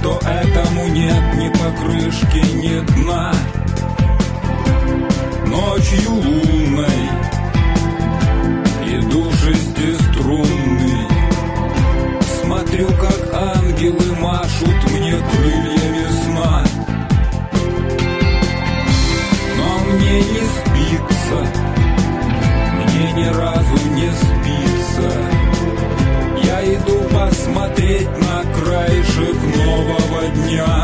что этому нет ни покрышки, ни дна. Ночью лунной иду шестиструнный, смотрю, как ангелы машут мне крыльями сна. Но мне не спится, мне ни разу не спится. Я иду посмотреть на краешек нового дня.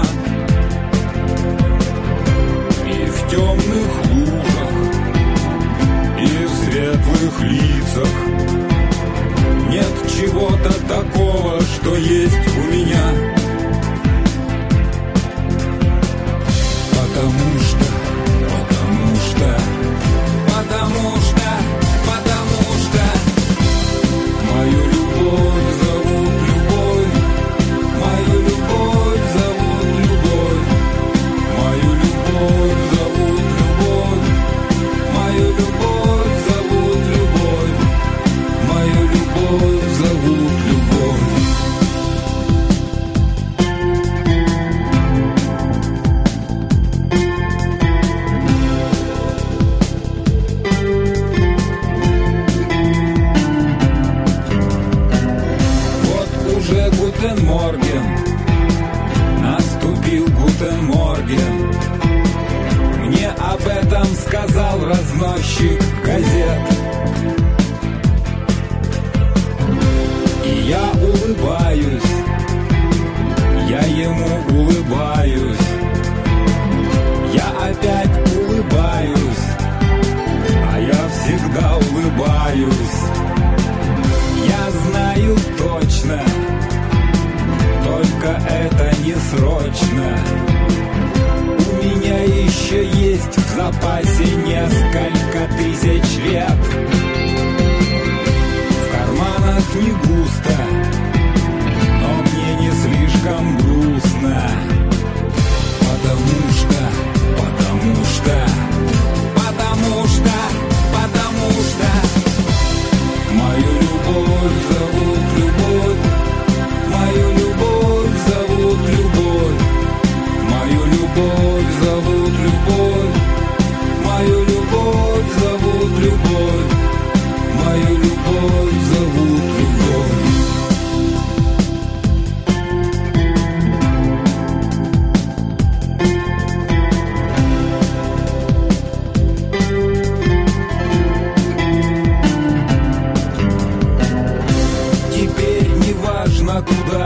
И в темных лужах, и в светлых лицах нет чего-то такого, что есть у меня. Потому что мою любовь зовут любовь, мою любовь зовут любовь, мою любовь зовут любовь, мою любовь зовут любовь, мою любовь зовут любовь. Гутен Морген, наступил Гутен Морген. Мне об этом сказал разносчик газет. И я улыбаюсь, я ему улыбаюсь, я опять улыбаюсь, а я всегда улыбаюсь. Я знаю точно, только это не срочно. У меня еще есть в запасе несколько тысяч лет. В карманах не густо, но мне не слишком грустно. Потому что мою любовь зовут любовь, мою любовь зовут любовь, мою любовь зовут любовь, мою любовь зовут любовь, мою любовь зовут любовь. Теперь не важно, куда